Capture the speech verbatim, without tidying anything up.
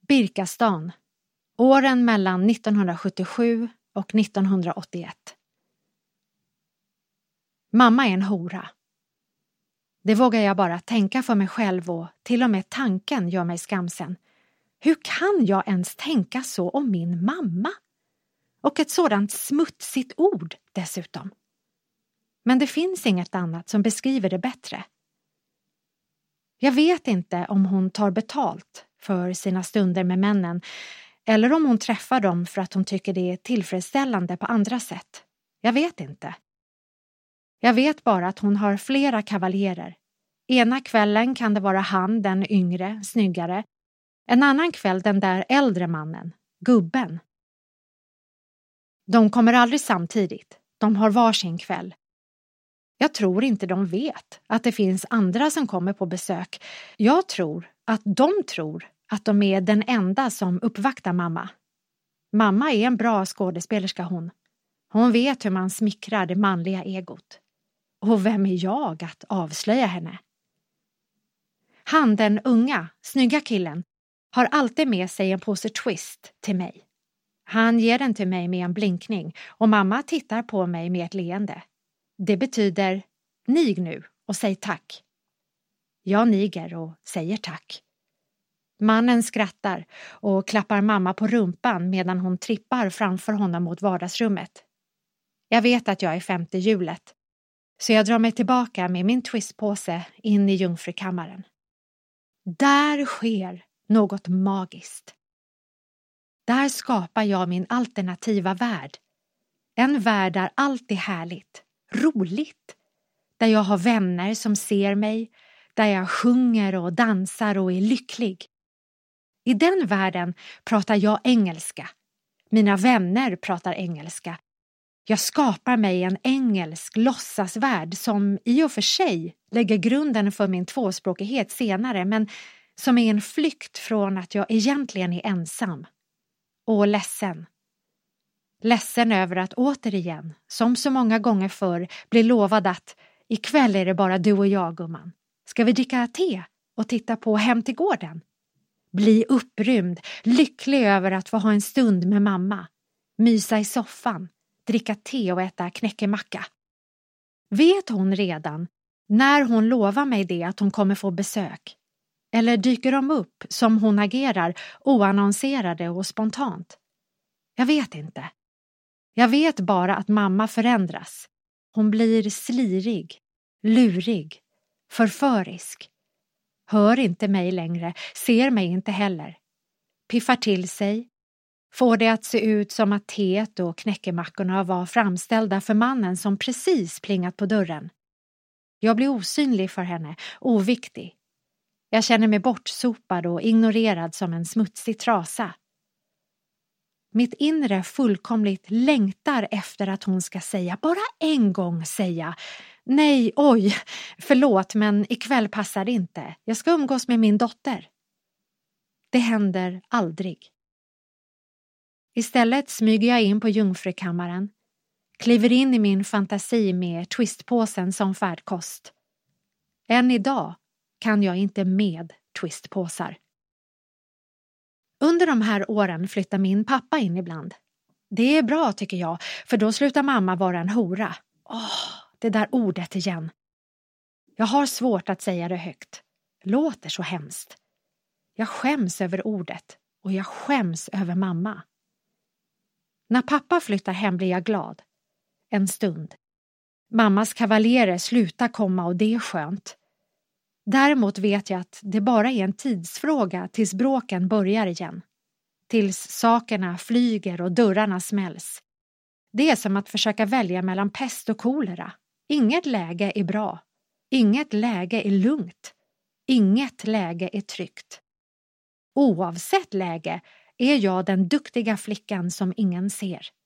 Birkastan. Åren mellan nittonhundrasjuttiosju och nittonhundraåttioett. Mamma är en hora. Det vågar jag bara tänka för mig själv och till och med tanken gör mig skamsen. Hur kan jag ens tänka så om min mamma? Och ett sådant smutsigt ord dessutom. Men det finns inget annat som beskriver det bättre. Jag vet inte om hon tar betalt för sina stunder med männen eller om hon träffar dem för att hon tycker det är tillfredsställande på andra sätt. Jag vet inte. Jag vet bara att hon har flera kavaljerer. Ena kvällen kan det vara han, den yngre, snyggare. En annan kväll den där äldre mannen, gubben. De kommer aldrig samtidigt. De har varsin kväll. Jag tror inte de vet att det finns andra som kommer på besök. Jag tror att de tror att de är den enda som uppvaktar mamma. Mamma är en bra skådespelerska hon. Hon vet hur man smickrar det manliga egot. Och vem är jag att avslöja henne? Han, den unga, snygga killen, har alltid med sig en påse twist till mig. Han ger den till mig med en blinkning och mamma tittar på mig med ett leende. Det betyder nig nu och säg tack. Jag niger och säger tack. Mannen skrattar och klappar mamma på rumpan medan hon trippar framför honom mot vardagsrummet. Jag vet att jag är femte hjulet, så jag drar mig tillbaka med min twistpåse in i jungfrukammaren. Där sker något magiskt. Där skapar jag min alternativa värld. En värld där allt är härligt, roligt. Där jag har vänner som ser mig, där jag sjunger och dansar och är lycklig. I den världen pratar jag engelska. Mina vänner pratar engelska. Jag skapar mig en engelsk låtsasvärld som i och för sig lägger grunden för min tvåspråkighet senare, men som är en flykt från att jag egentligen är ensam. Och ledsen. Ledsen över att återigen, som så många gånger förr, bli lovad att ikväll är det bara du och jag, gumman. Ska vi dricka te och titta på Hem till gården? Bli upprymd, lycklig över att få ha en stund med mamma. Mysa i soffan, dricka te och äta knäckemacka. Vet hon redan, när hon lovar mig det, att hon kommer få besök? Eller dyker de upp som hon agerar, oannonserade och spontant? Jag vet inte. Jag vet bara att mamma förändras. Hon blir slirig, lurig, förförisk. Hör inte mig längre, ser mig inte heller. Piffar till sig. Får det att se ut som att teet och knäckemackorna var framställda för mannen som precis plingat på dörren. Jag blir osynlig för henne, oviktig. Jag känner mig bortsopad och ignorerad som en smutsig trasa. Mitt inre fullkomligt längtar efter att hon ska säga, bara en gång säga, nej, oj, förlåt, men ikväll passar det inte. Jag ska umgås med min dotter. Det händer aldrig. Istället smyger jag in på jungfrukammaren, kliver in i min fantasi med twistpåsen som färdkost. Än idag kan jag inte med twistpåsar. Under de här åren flyttar min pappa in ibland. Det är bra tycker jag, för då slutar mamma vara en hora. Åh, det där ordet igen. Jag har svårt att säga det högt. Låter så hemskt. Jag skäms över ordet och jag skäms över mamma. När pappa flyttar hem blir jag glad. En stund. Mammas kavaljerer slutar komma och det är skönt. Däremot vet jag att det bara är en tidsfråga tills bråken börjar igen. Tills sakerna flyger och dörrarna smälls. Det är som att försöka välja mellan pest och kolera. Inget läge är bra. Inget läge är lugnt. Inget läge är tryggt. Oavsett läge är jag den duktiga flickan som ingen ser.